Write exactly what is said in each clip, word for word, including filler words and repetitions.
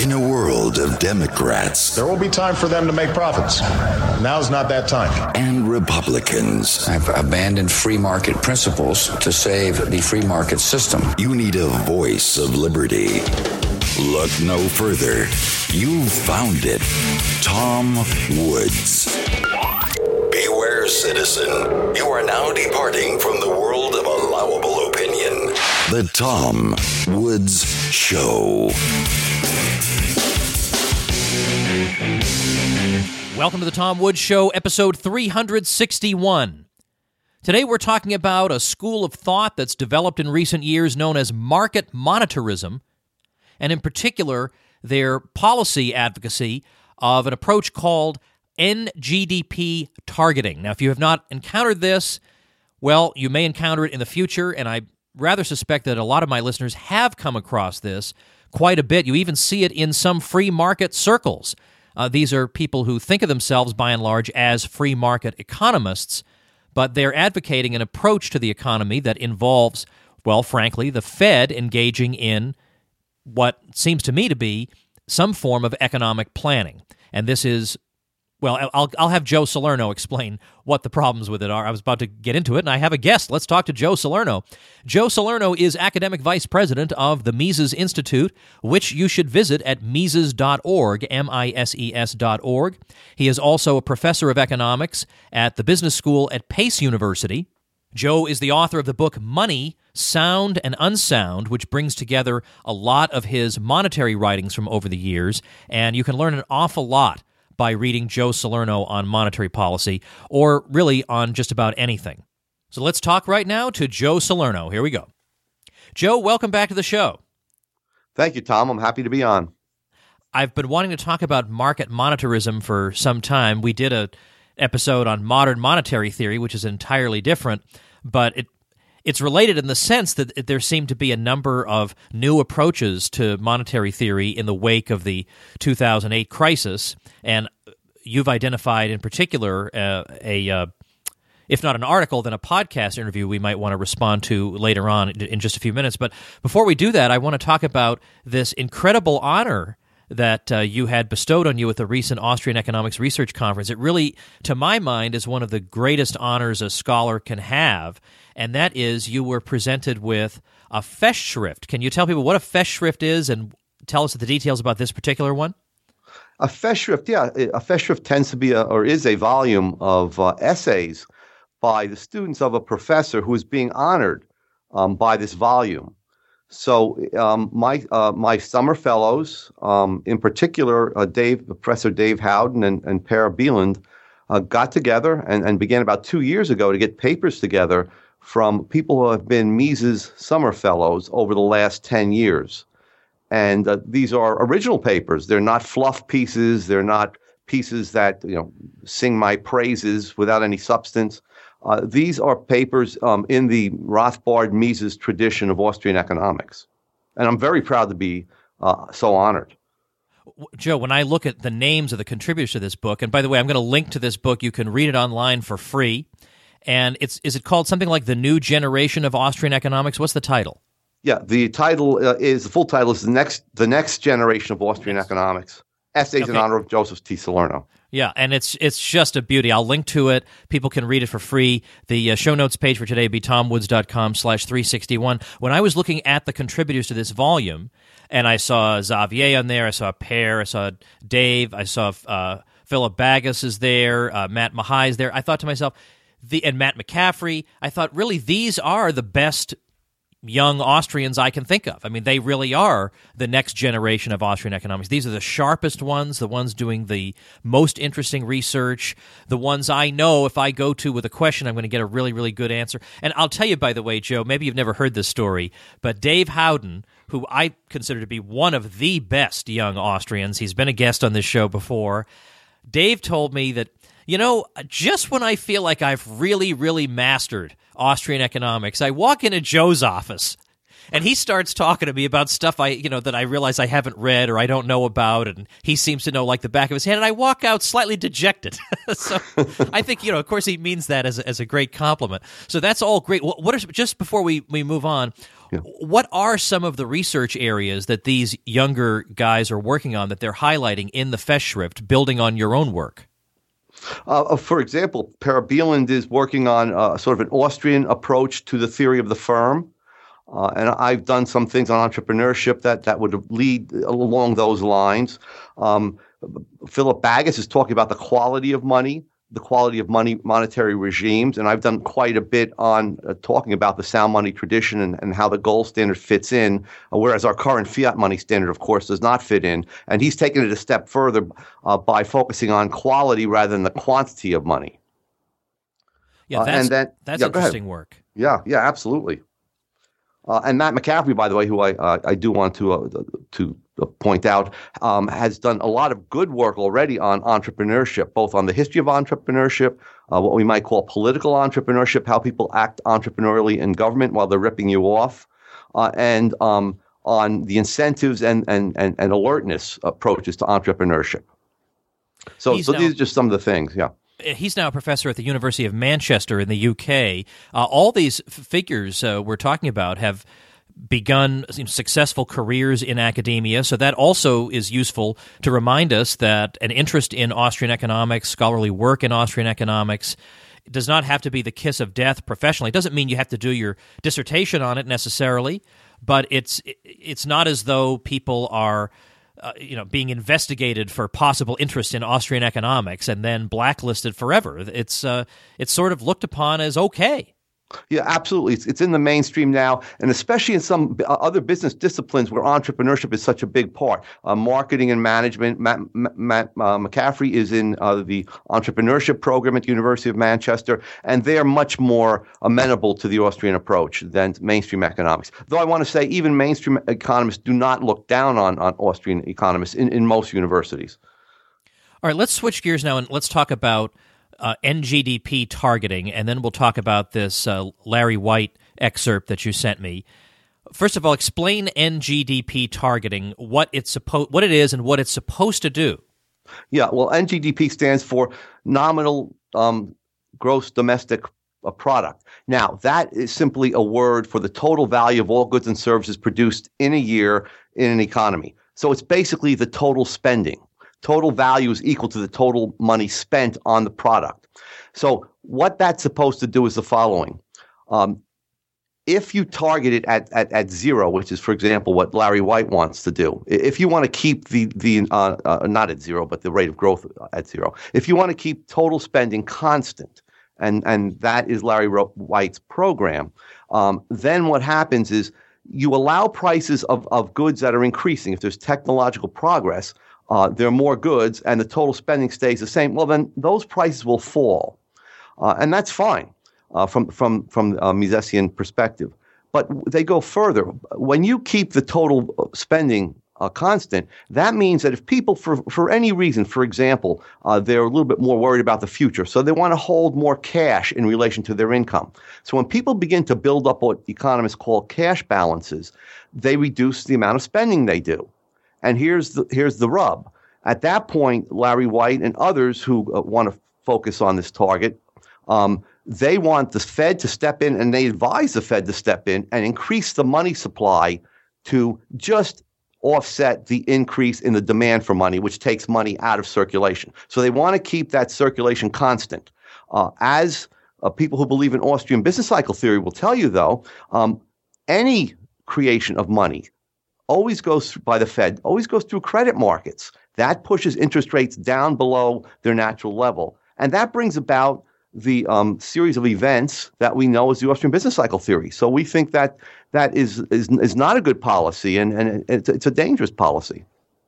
In a world of Democrats. There will be time for them to make profits. Now's not that time. And Republicans. I've abandoned free market principles to save the free market system. You need a voice of liberty. Look no further. You've found it. Tom Woods. Beware, citizen. You are now departing from the world of allowable opinion. The Tom Woods Show. Welcome to the Tom Woods Show, episode three sixty-one. Today we're talking about a school of thought that's developed in recent years known as market monetarism, and in particular, their policy advocacy of an approach called N G D P targeting. Now, if you have not encountered this, well, you may encounter it in the future, and I rather suspect that a lot of my listeners have come across this quite a bit. You even see it in some free market circles. Uh, these are people who think of themselves, by and large, as free market economists, but they're advocating an approach to the economy that involves, well, frankly, the Fed engaging in what seems to me to be some form of economic planning. And this is, well, I'll I'll have Joe Salerno explain what the problems with it are. I was about to get into it, and I have a guest. Let's talk to Joe Salerno. Joe Salerno is Academic Vice President of the Mises Institute, which you should visit at Mises dot org, M I S E S dot org. He is also a professor of economics at the Business School at Pace University. Joe is the author of the book Money, Sound and Unsound, which brings together a lot of his monetary writings from over the years, and you can learn an awful lot by reading Joe Salerno on monetary policy, or really on just about anything. So let's talk right now to Joe Salerno. Here we go. Joe, welcome back to the show. Thank you, Tom. I'm happy to be on. I've been wanting to talk about market monetarism for some time. We did a episode on modern monetary theory, which is entirely different, but it it's related in the sense that there seem to be a number of new approaches to monetary theory in the wake of the two thousand eight crisis, and you've identified in particular uh, a, uh, if not an article, then a podcast interview we might want to respond to later on in just a few minutes. But before we do that, I want to talk about this incredible honor that uh, you had bestowed on you at the recent Austrian Economics Research Conference. It really, to my mind, is one of the greatest honors a scholar can have, and that is you were presented with a Festschrift. Can you tell people what a Festschrift is and tell us the details about this particular one? A Festschrift, yeah. A Festschrift tends to be a, or is a volume of uh, essays by the students of a professor who is being honored um, by this volume. So um, my uh, my summer fellows, um, in particular, uh, Dave, Professor Dave Howden and, and Per Bieland, uh, got together and, and began about two years ago to get papers together from people who have been Mises summer fellows over the last ten years. And uh, these are original papers. They're not fluff pieces. They're not pieces that, you know, sing my praises without any substance. Uh, these are papers um, in the Rothbard Mises tradition of Austrian economics. And I'm very proud to be uh, so honored. Joe, when I look at the names of the contributors to this book, and by the way, I'm going to link to this book. You can read it online for free. And it's is it called something like The New Generation of Austrian Economics? What's the title? Yeah, the title uh, is, the full title is The Next The Next Generation of Austrian yes. Economics. Essays okay. in honor of Joseph T. Salerno. Yeah, and it's it's just a beauty. I'll link to it. People can read it for free. The uh, show notes page for today would be tomwoods.com slash 361. When I was looking at the contributors to this volume, and I saw Xavier on there, I saw Per, I saw Dave, I saw uh, Philip Bagas is there, uh, Matt Mahai is there, I thought to myself, the and Matt McCaffrey, I thought, really, these are the best young Austrians I can think of. I mean, they really are the next generation of Austrian economics. These are the sharpest ones, the ones doing the most interesting research, the ones I know if I go to with a question, I'm going to get a really, really good answer. And I'll tell you, by the way, Joe, maybe you've never heard this story, but Dave Howden, who I consider to be one of the best young Austrians, he's been a guest on this show before, Dave told me that, you know, just when I feel like I've really, really mastered Austrian economics, I walk into Joe's office and he starts talking to me about stuff I, you know, that I realize I haven't read or I don't know about, and he seems to know like the back of his hand, and I walk out slightly dejected. So I think, you know, of course he means that as a, as a great compliment. So that's all great. What, what are, just before we, we move on, Yeah. What are some of the research areas that these younger guys are working on that they're highlighting in the Festschrift, building on your own work? Uh, for example, Per Bieland is working on uh, sort of an Austrian approach to the theory of the firm. Uh, and I've done some things on entrepreneurship that, that would lead along those lines. Um, Philip Baggis is talking about the quality of money, the quality of money monetary regimes. And I've done quite a bit on uh, talking about the sound money tradition and, and how the gold standard fits in, uh, whereas our current fiat money standard, of course, does not fit in. And he's taken it a step further uh, by focusing on quality rather than the quantity of money. Yeah, that's, uh, and then, that's yeah, interesting work. Yeah, yeah, absolutely. Uh, and Matt McCaffrey, by the way, who I uh, I do want to uh, to point out, um, has done a lot of good work already on entrepreneurship, both on the history of entrepreneurship, uh, what we might call political entrepreneurship, how people act entrepreneurially in government while they're ripping you off, uh, and um, on the incentives and, and, and, and alertness approaches to entrepreneurship. So, so now- these are just some of the things, yeah. He's now a professor at the University of Manchester in the U K. Uh, all these f- figures uh, we're talking about have begun you know, successful careers in academia, so that also is useful to remind us that an interest in Austrian economics, scholarly work in Austrian economics, does not have to be the kiss of death professionally. It doesn't mean you have to do your dissertation on it necessarily, but it's it's not as though people are Uh, you know, being investigated for possible interest in Austrian economics and then blacklisted forever. It's uh, it's sort of looked upon as okay. Yeah, absolutely. It's, it's in the mainstream now, and especially in some other business disciplines where entrepreneurship is such a big part. Uh, marketing and management. Matt, Matt uh, McCaffrey is in uh, the entrepreneurship program at the University of Manchester, and they are much more amenable to the Austrian approach than mainstream economics. Though I want to say even mainstream economists do not look down on, on Austrian economists in, in most universities. All right, let's switch gears now and let's talk about Uh, N G D P targeting, and then we'll talk about this uh, Larry White excerpt that you sent me. First of all, explain N G D P targeting, what it's suppo- what it is and what it's supposed to do. Yeah, well, N G D P stands for nominal um, gross domestic uh, product. Now, that is simply a word for the total value of all goods and services produced in a year in an economy. So it's basically the total spending. Total value is equal to the total money spent on the product. So what that's supposed to do is the following. Um, if you target it at, at, at zero, which is, for example, what Larry White wants to do, if you want to keep the, the uh, uh, not at zero, but the rate of growth at zero, if you want to keep total spending constant, and, and that is Larry White's program, um, then what happens is you allow prices of, of goods that are increasing. If there's technological progress, Uh, there are more goods and the total spending stays the same, well, then those prices will fall. Uh, and that's fine uh, from, from, from a Misesian perspective. But they go further. When you keep the total spending uh, constant, that means that if people, for, for any reason, for example, uh, they're a little bit more worried about the future, so they want to hold more cash in relation to their income. So when people begin to build up what economists call cash balances, they reduce the amount of spending they do. And here's the here's the rub. At that point, Larry White and others who uh, want to focus on this target, um, they want the Fed to step in, and they advise the Fed to step in and increase the money supply to just offset the increase in the demand for money, which takes money out of circulation. So they want to keep that circulation constant. Uh, as uh, people who believe in Austrian business cycle theory will tell you, though, um, any creation of money always goes through, by the Fed, always goes through credit markets. That pushes interest rates down below their natural level. And that brings about the um, series of events that we know as the Austrian business cycle theory. So we think that that is is, is not a good policy, and, and it's, it's a dangerous policy.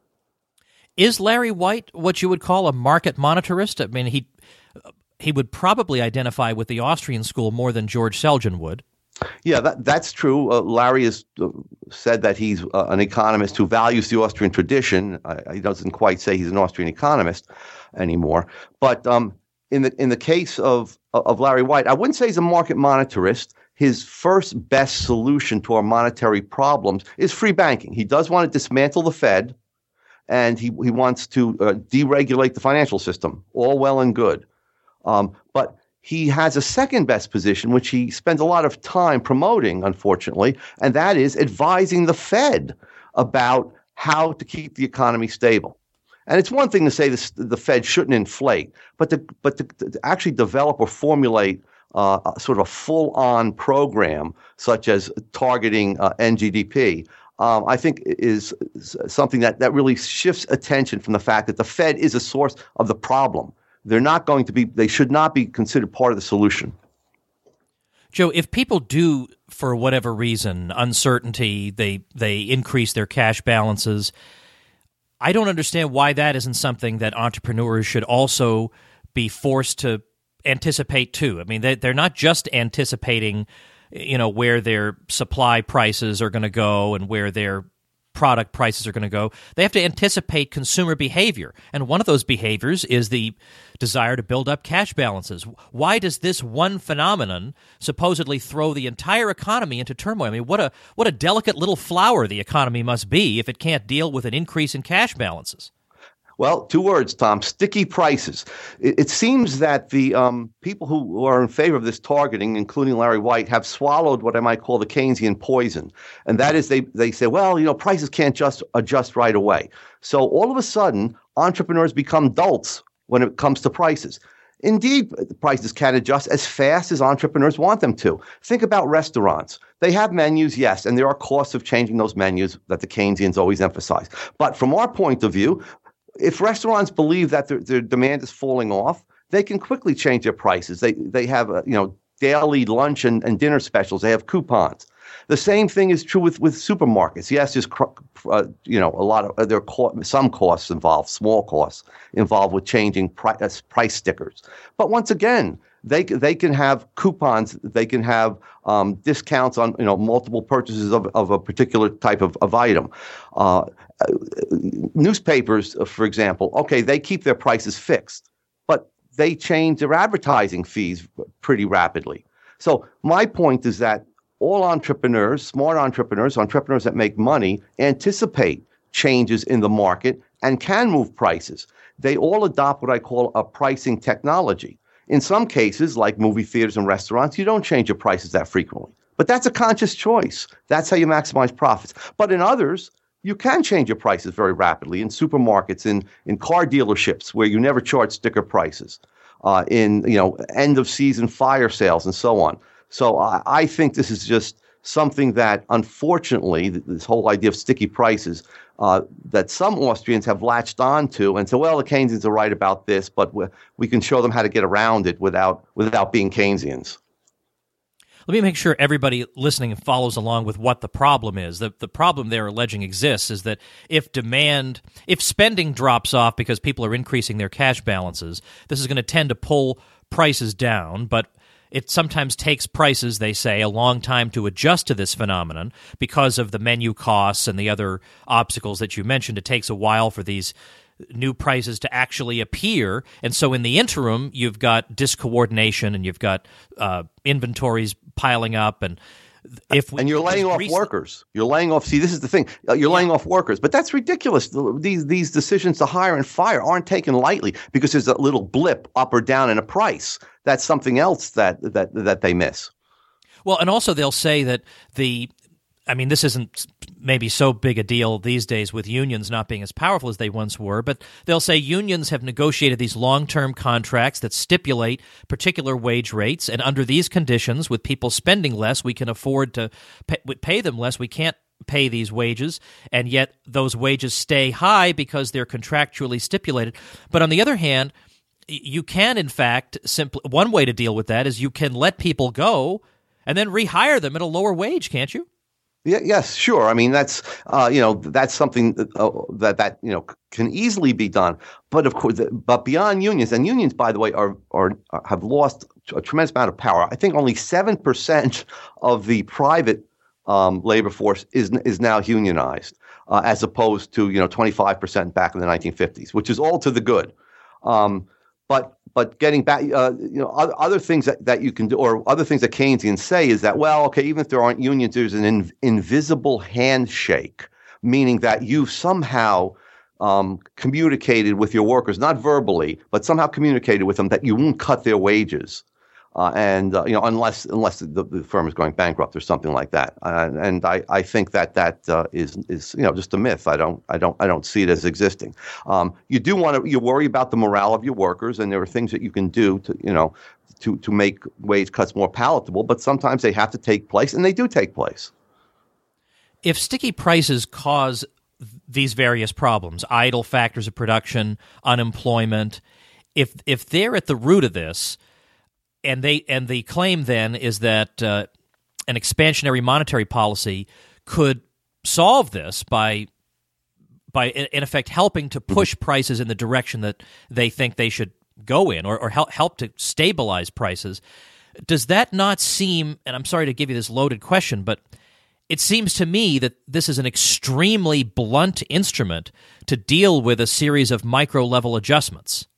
Is Larry White what you would call a market monetarist? I mean, he he would probably identify with the Austrian school more than George Selgin would. Yeah, that, that's true. Uh, Larry has uh, said that he's uh, an economist who values the Austrian tradition. Uh, he doesn't quite say he's an Austrian economist anymore. But um, in the in the case of of Larry White, I wouldn't say he's a market monetarist. His first best solution to our monetary problems is free banking. He does want to dismantle the Fed, and he, he wants to uh, deregulate the financial system. All well and good. Um, but he has a second best position, which he spends a lot of time promoting, unfortunately, and that is advising the Fed about how to keep the economy stable. And it's one thing to say this, the Fed shouldn't inflate, but to, but to, to actually develop or formulate uh, a, sort of a full-on program, such as targeting uh, N G D P, um, I think is something that, that really shifts attention from the fact that the Fed is a source of the problem. They're not going to be, they should not be considered part of the solution. Joe, if people do, for whatever reason, uncertainty, they they increase their cash balances, I don't understand why that isn't something that entrepreneurs should also be forced to anticipate too. I mean, they, they're not just anticipating, you know, where their supply prices are going to go and where their product prices are going to go. They have to anticipate consumer behavior. And one of those behaviors is the desire to build up cash balances. Why does this one phenomenon supposedly throw the entire economy into turmoil? I mean, what a what a delicate little flower the economy must be if it can't deal with an increase in cash balances. Well, two words, Tom, sticky prices. It, it seems that the um, people who are in favor of this targeting, including Larry White, have swallowed what I might call the Keynesian poison. And that is they, they say, well, you know, prices can't just adjust right away. So all of a sudden, entrepreneurs become dolts when it comes to prices. Indeed, prices can adjust as fast as entrepreneurs want them to. Think about restaurants. They have menus, yes, and there are costs of changing those menus that the Keynesians always emphasize. But from our point of view, if restaurants believe that their, their demand is falling off, they can quickly change their prices. They they have uh, you know daily lunch and, and dinner specials. They have coupons. The same thing is true with, with supermarkets. Yes, there's uh, you know a lot of uh, there are co- some costs involved, small costs involved with changing pri- uh, price stickers. But once again, they they can have coupons. They can have um, discounts on you know multiple purchases of, of a particular type of, of item. Uh, uh, newspapers, uh, for example, okay, they keep their prices fixed, but they change their advertising fees pretty rapidly. So my point is that all entrepreneurs, smart entrepreneurs, entrepreneurs that make money, anticipate changes in the market and can move prices. They all adopt what I call a pricing technology. In some cases, like movie theaters and restaurants, you don't change your prices that frequently. But that's a conscious choice. That's how you maximize profits. But in others, you can change your prices very rapidly. In supermarkets, in, in car dealerships, where you never charge sticker prices, uh, in you know end of season fire sales, and so on. So I, I think this is just something that, unfortunately, this whole idea of sticky prices, uh, that some Austrians have latched on to and say, well, the Keynesians are right about this, but we, we can show them how to get around it without without being Keynesians. Let me make sure everybody listening follows along with what the problem is. The, the problem they're alleging exists is that if demand, if spending drops off because people are increasing their cash balances, this is going to tend to pull prices down, but it sometimes takes prices, they say, a long time to adjust to this phenomenon because of the menu costs and the other obstacles that you mentioned. It takes a while for these new prices to actually appear. And so in the interim, you've got discoordination and you've got uh, inventories piling up. And if we, and you're laying off recent- workers. You're laying off. See, this is the thing. You're yeah. laying off workers. But that's ridiculous. These these decisions to hire and fire aren't taken lightly because there's a little blip up or down in a price. That's something else that that that they miss. Well, and also they'll say that the I mean, this isn't maybe so big a deal these days with unions not being as powerful as they once were, but they'll say unions have negotiated these long-term contracts that stipulate particular wage rates, and under these conditions, with people spending less, we can afford to pay, pay them less. We can't pay these wages, and yet those wages stay high because they're contractually stipulated. But on the other hand, you can, in fact, simply one way to deal with that is you can let people go and then rehire them at a lower wage, can't you? Yeah, yes, sure. I mean, that's uh, you know that's something that, uh, that that you know can easily be done. But of course, but beyond unions, and unions, by the way, are are have lost a tremendous amount of power. I think only seven percent of the private um, labor force is is now unionized, uh, as opposed to you know twenty-five percent back in the nineteen fifties, which is all to the good. Um, but But getting back, uh, you know, other, other things that, that you can do, or other things that Keynesians say is that, well, okay, even if there aren't unions, there's an in, invisible handshake, meaning that you somehow um, communicated with your workers, not verbally, but somehow communicated with them that you won't cut their wages. Uh, and uh, you know, unless unless the, the firm is going bankrupt or something like that, uh, and I, I think that that uh, is is you know just a myth. I don't I don't I don't see it as existing. Um, you do want to you worry about the morale of your workers, and there are things that you can do to you know to to make wage cuts more palatable. But sometimes they have to take place, and they do take place. If sticky prices cause these various problems, idle factors of production, unemployment, if if they're at the root of this. And they and the claim then is that uh, an expansionary monetary policy could solve this by by in effect helping to push prices in the direction that they think they should go in, or, or help help to stabilize prices. Does that not seem? And I'm sorry to give you this loaded question, but it seems to me that this is an extremely blunt instrument to deal with a series of micro level adjustments.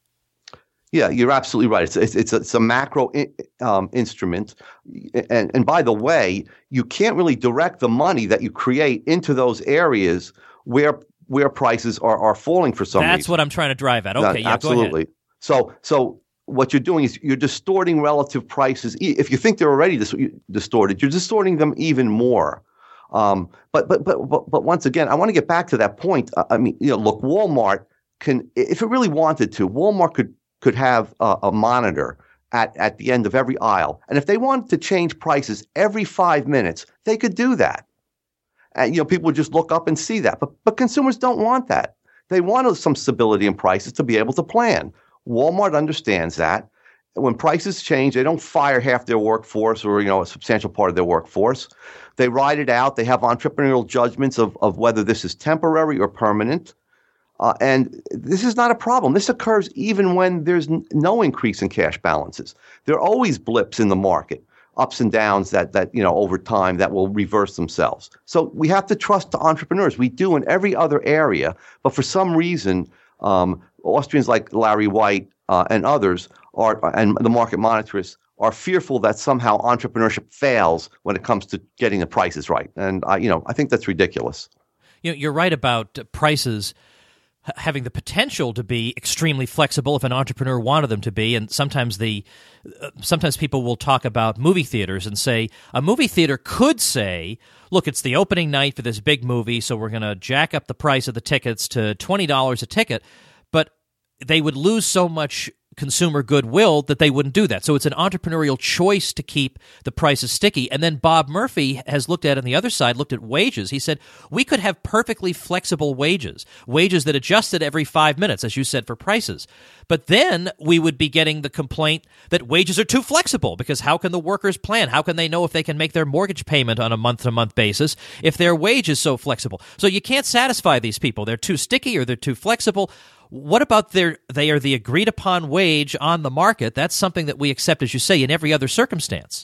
Yeah, you're absolutely right. It's it's it's a, it's a macro in, um, instrument, and and by the way, you can't really direct the money that you create into those areas where where prices are, are falling for some That's reason. what I'm trying to drive at. Okay, no, yeah, absolutely. Go ahead. So so what you're doing is you're distorting relative prices. If you think they're already dis- distorted, you're distorting them even more. Um, but, but but but but once again, I want to get back to that point. I mean, you know, look, Walmart can, if it really wanted to, Walmart could. could have a, a monitor at, at the end of every aisle. And if they wanted to change prices every five minutes, they could do that. And, you know, people would just look up and see that. But but consumers don't want that. They want some stability in prices to be able to plan. Walmart understands that. When prices change, they don't fire half their workforce or, you know, a substantial part of their workforce. They ride it out. They have entrepreneurial judgments of, of whether this is temporary or permanent. Uh, and this is not a problem. This occurs even when there's n- no increase in cash balances. There are always blips in the market, ups and downs that, that you know, over time that will reverse themselves. So we have to trust the entrepreneurs. We do in every other area. But for some reason, um, Austrians like Larry White uh, and others are, and the market monetarists are fearful that somehow entrepreneurship fails when it comes to getting the prices right. And I, you know, I think that's ridiculous. You know, you're right about uh, prices having the potential to be extremely flexible if an entrepreneur wanted them to be, and sometimes the uh, sometimes people will talk about movie theaters and say a movie theater could say, look, it's the opening night for this big movie, so we're going to jack up the price of the tickets to twenty dollars a ticket, but they would lose so much consumer goodwill that they wouldn't do that. So it's an entrepreneurial choice to keep the prices sticky. And then Bob Murphy has looked at, on the other side, looked at wages. He said, we could have perfectly flexible wages, wages that adjusted every five minutes, as you said, for prices. But then we would be getting the complaint that wages are too flexible, because how can the workers plan? How can they know if they can make their mortgage payment on a month-to-month basis if their wage is so flexible? So you can't satisfy these people. They're too sticky or they're too flexible. What about their, they are the agreed-upon wage on the market? That's something that we accept, as you say, in every other circumstance.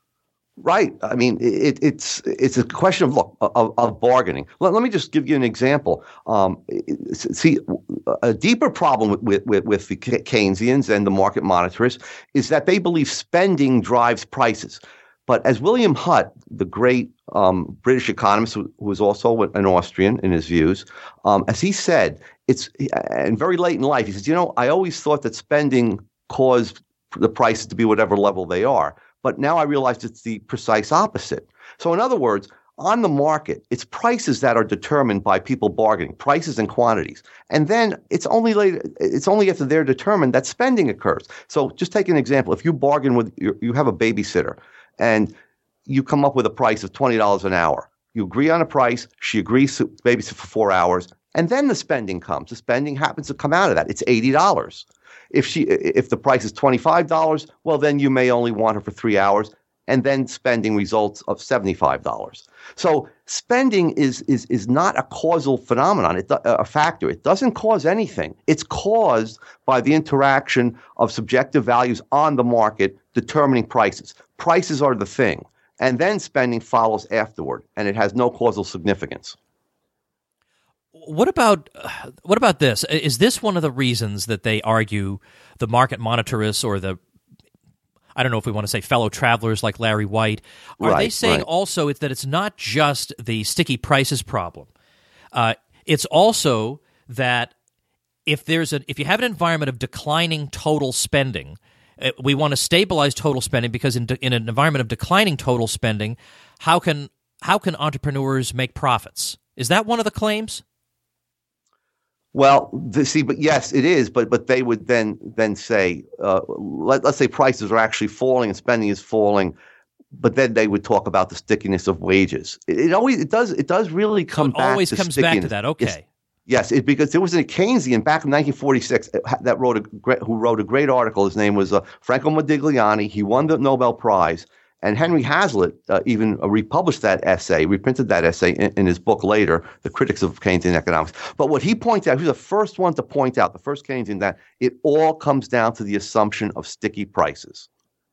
Right. I mean, it, it's it's a question of look of, of bargaining. Let, let me just give you an example. Um, see, a deeper problem with, with with the Keynesians and the market monetarists is that they believe spending drives prices. But as William Hutt, the great um, British economist, who was also an Austrian in his views, um, as he said, it's and very late in life, he says, you know, I always thought that spending caused the prices to be whatever level they are. But now I realize it's the precise opposite. So in other words, on the market, it's prices that are determined by people bargaining, prices and quantities. And then it's only later, it's only after they're determined that spending occurs. So just take an example. If you bargain with, you have a babysitter and you come up with a price of twenty dollars an hour. You agree on a price, she agrees to babysit for four hours, and then the spending comes. The spending happens to come out of that. It's eighty dollars. If she, if the price is twenty-five dollars, well, then you may only want her for three hours, and then spending results of seventy-five dollars. So spending is is is not a causal phenomenon, it's a factor. It doesn't cause anything. It's caused by the interaction of subjective values on the market determining prices. Prices are the thing, and then spending follows afterward, and it has no causal significance. What about what about this? Is this one of the reasons that they argue, the market monetarists or the, I don't know if we want to say fellow travelers like Larry White, are right, they saying right. also that it's not just the sticky prices problem? Uh, it's also that if there's a if you have an environment of declining total spending, uh, we want to stabilize total spending because in, de- in an environment of declining total spending, how can how can entrepreneurs make profits? Is that one of the claims? Well, the, see, but yes, it is. But but they would then then say, uh, let, let's say prices are actually falling and spending is falling, but then they would talk about the stickiness of wages. It, it always it does it does really come so it back. Always to comes stickiness. back to that. Okay. Yes, yes it, because there was a Keynesian back in nineteen forty-six that wrote a great, who wrote a great article. His name was uh, Franco Modigliani. He won the Nobel Prize. And Henry Hazlitt uh, even uh, republished that essay, reprinted that essay in, in his book later, The Critics of Keynesian Economics. But what he pointed out, he was the first one to point out, the first Keynesian, that it all comes down to the assumption of sticky prices.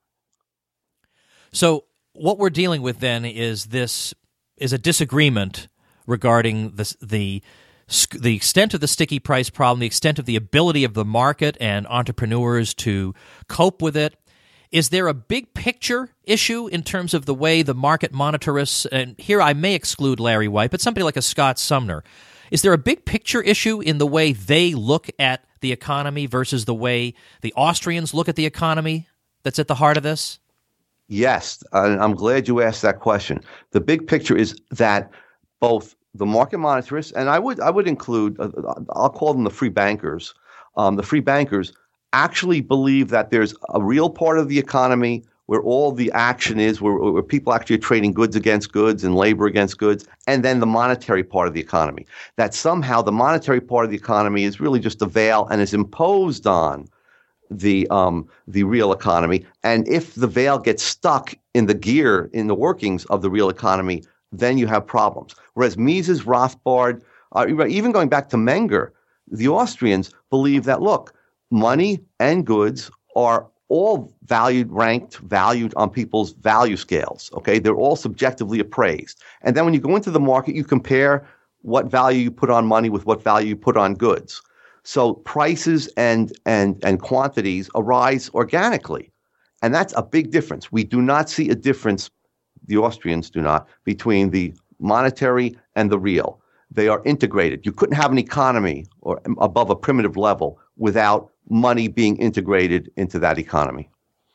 So what we're dealing with then is this is a disagreement regarding the the the extent of the sticky price problem, the extent of the ability of the market and entrepreneurs to cope with it. Is there a big picture issue in terms of the way the market monetarists, and here I may exclude Larry White, but somebody like a Scott Sumner, is there a big picture issue in the way they look at the economy versus the way the Austrians look at the economy that's at the heart of this? Yes, and I'm glad you asked that question. The big picture is that both the market monetarists, and I would I would include, uh, I'll call them the free bankers, um, the free bankers, actually believe that there's a real part of the economy where all the action is, where, where people actually are trading goods against goods and labor against goods, and then the monetary part of the economy. That somehow the monetary part of the economy is really just a veil and is imposed on the um, the real economy. And if the veil gets stuck in the gear, in the workings of the real economy, then you have problems. Whereas Mises, Rothbard, uh, even going back to Menger, the Austrians believe that, look, money and goods are all valued, ranked, valued on people's value scales, okay? They're all subjectively appraised. And then when you go into the market, you compare what value you put on money with what value you put on goods. So prices and and and quantities arise organically. And that's a big difference. We do not see a difference, the Austrians do not, between the monetary and the real. They are integrated. You couldn't have an economy or above a primitive level without money being integrated into that economy.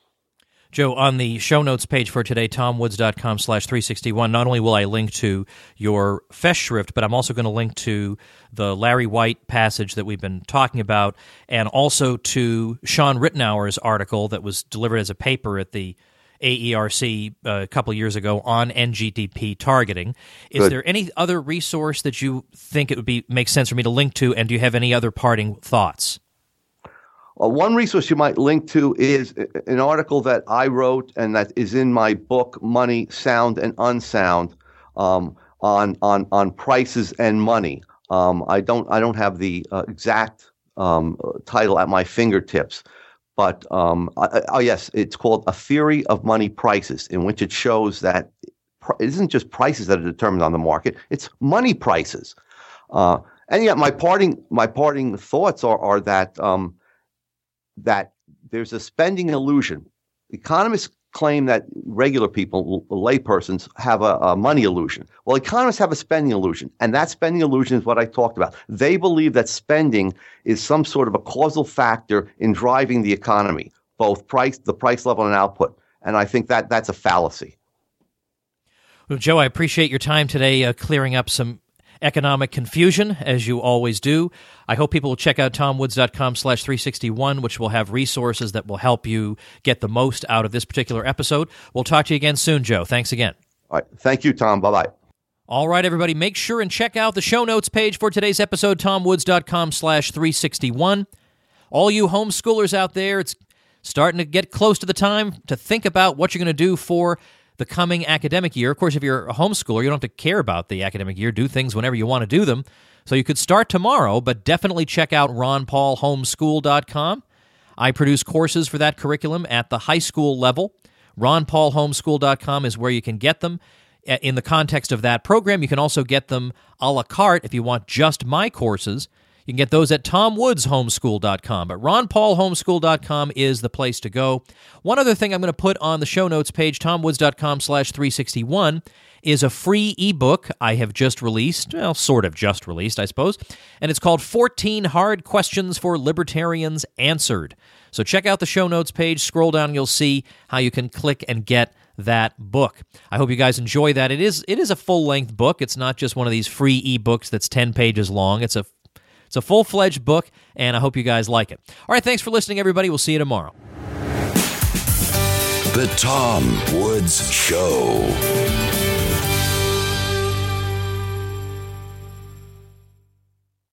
Joe, on the show notes page for today, tomwoods.com slash 361, not only will I link to your Festschrift, but I'm also going to link to the Larry White passage that we've been talking about, and also to Sean Rittenauer's article that was delivered as a paper at the A E R C uh, a couple of years ago on N G D P targeting. Is Good. there any other resource that you think it would be make sense for me to link to, and do you have any other parting thoughts? Well, one resource you might link to is an article that I wrote and that is in my book, Money, Sound and Unsound, um, on on on prices and money. Um, I don't I don't have the uh, exact um, title at my fingertips, but um, I, oh yes, it's called A Theory of Money Prices, in which it shows that it isn't just prices that are determined on the market; it's money prices. Uh, and yet, my parting my parting thoughts are are that. Um, that there's a spending illusion. Economists claim that regular people, laypersons, have a, a money illusion. Well, economists have a spending illusion, and that spending illusion is what I talked about. They believe that spending is some sort of a causal factor in driving the economy, both price, the price level and output. And I think that that's a fallacy. Well, Joe, I appreciate your time today uh, clearing up some economic confusion, as you always do. I hope people will check out tomwoods.com slash 361, which will have resources that will help you get the most out of this particular episode. We'll talk to you again soon, Joe. Thanks again. All right. Thank you, Tom. Bye-bye. All right, everybody, make sure and check out the show notes page for today's episode, tomwoods.com slash 361. All you homeschoolers out there, it's starting to get close to the time to think about what you're going to do for the coming academic year. Of course, if you're a homeschooler, you don't have to care about the academic year. Do things whenever you want to do them. So you could start tomorrow, but definitely check out ron paul homeschool dot com. I produce courses for that curriculum at the high school level. ron paul homeschool dot com is where you can get them. In the context of that program, you can also get them a la carte if you want just my courses. You can get those at tom woods homeschool dot com, but ron paul homeschool dot com is the place to go. One other thing I'm going to put on the show notes page, tom woods dot com slash three sixty-one, is a free ebook I have just released, well, sort of just released, I suppose, and it's called fourteen Hard Questions for Libertarians Answered. So check out the show notes page, scroll down, and you'll see how you can click and get that book. I hope you guys enjoy that. It is it is a full-length book. It's not just one of these free ebooks that's ten pages long. It's a It's a full-fledged book, and I hope you guys like it. All right, thanks for listening, everybody. We'll see you tomorrow. The Tom Woods Show.